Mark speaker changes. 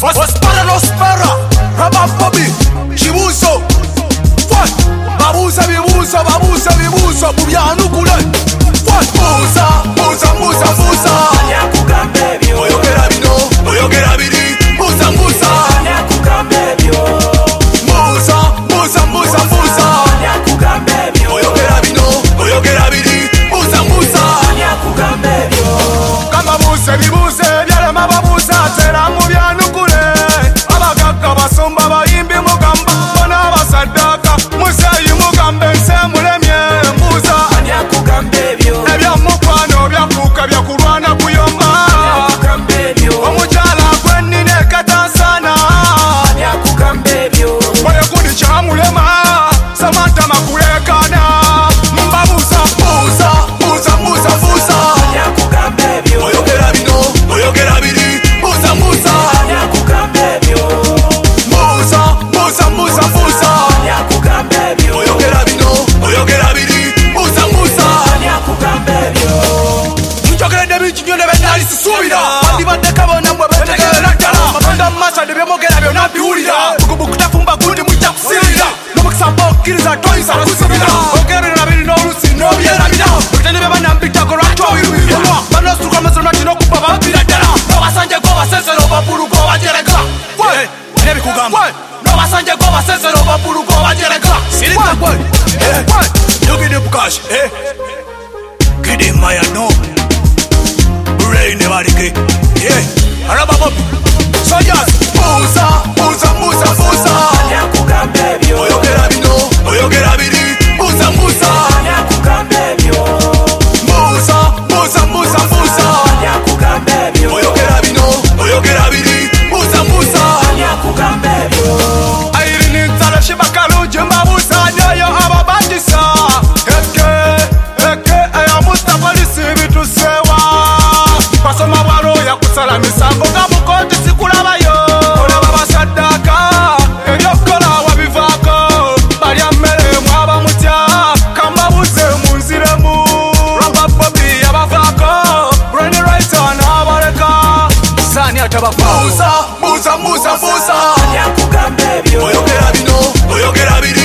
Speaker 1: Ospara no spara Raba Bobby Chibuso What Babuza bibuzo Bubyanukule What Buza
Speaker 2: Nyakugambe byo
Speaker 1: Oyogera bino Oyogera biri Buza
Speaker 2: Nyakugambe byo
Speaker 1: Buza
Speaker 2: Nyakugambe byo
Speaker 1: Oyogera bino Oyogera biri Buza
Speaker 2: Nyakugambe byo
Speaker 1: Kama bibuze byalema babuza tera mu byanukule abagagga basomba bayimbi mugamba bona abasaddaka muzeyi mugambe nsemulemye mbuza
Speaker 2: Nyakugambe byo
Speaker 1: ebyamukwano byakuuka byakulwana kuyomba
Speaker 2: Nyakugambe byo
Speaker 1: omukyala gwennine katansana
Speaker 2: Nyakugambe byo
Speaker 1: oyekuni kyamulema samanta makulekana mbabuza
Speaker 2: Nyakugambe byo
Speaker 1: oyogera bino oyogera biri buza
Speaker 2: Nyakugambe byo Nyakugambe byo
Speaker 1: oyogera bino oyogera biri buza
Speaker 2: Nyakugambe byo
Speaker 1: njogeredde bikinyone benali sisuubira bandibadde kabona mbwe betegeera ddala amaganda mumasa ne byemogera byonna mbiwulira bukutafumba gundi mujja kusirira n'omukisamba okkiriza toyinza kuzibira ogerera biri n'olusi n'obyerabira bitende bye banambitako lwaki owiruwirwa banosituka amaziro nati n'okubba babira ddala n'obasanjeko basesero babulugo bajereka nebikugamba n'obasanjeko basesero babulugo bajereka sirikagwe yogede bukashi Kidi Mayano Brain nebarike Araba Bobby Soldiers Buza
Speaker 2: Nyakugambe byo
Speaker 1: Oyogera bino Oyogera biri Buza
Speaker 2: Nyakugambe byo
Speaker 1: Buza
Speaker 2: Nyakugambe byo
Speaker 1: Oyogera bino Oyogera biri Buza
Speaker 2: Nyakugambe byo
Speaker 1: Airini nzala shibakalungi mbabuza nyoyo ababangisa Eke eya Mustafa lisi bitusewa Basoma bwalo yakusala misango nga mukoti sikulabayo Olaba basaddaka ebyokukola wabivaako balya mmere mwaba mutya kambabuze munziremu Raba Bobby yabavaako Brainy Writer n'abaleka Sani atabafa Buza
Speaker 2: Nyakugambe byo
Speaker 1: Oyogera bino Oyogera biri